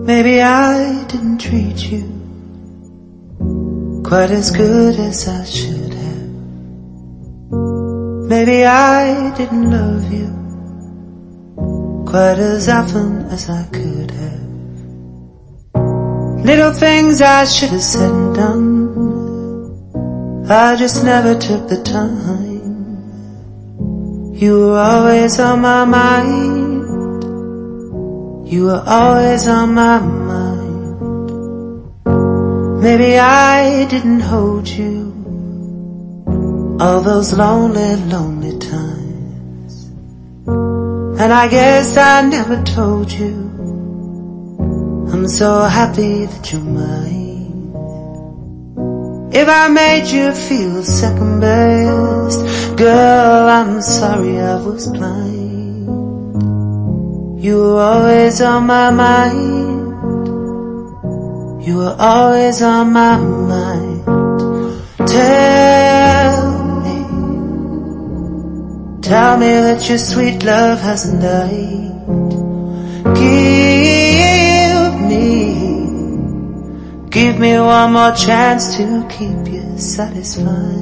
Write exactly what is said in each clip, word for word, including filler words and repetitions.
Maybe I didn't treat you quite as good as I should have. Maybe I didn't love you quite as often as I could have. Little things I should have said and done, I just never took the time. You were always on my mind. You were always on my mind. Maybe I didn't hold you all those lonely, lonely times. And I guess I never told you I'm so happy that you're mine. If I made you feel second best, girl, I'm sorry I was blind. You were always on my mind. You were always on my mind. Tell me, tell me that your sweet love hasn't died. Give me, give me one more chance to keep you satisfied.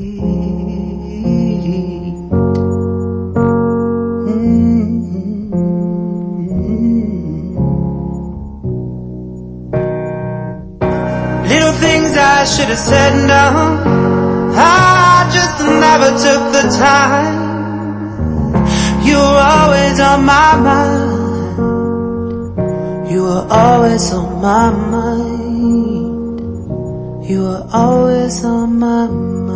Little things I should have said and done, I just never took the time. You were always on my mind. You were always on my mind. You were always on my mind.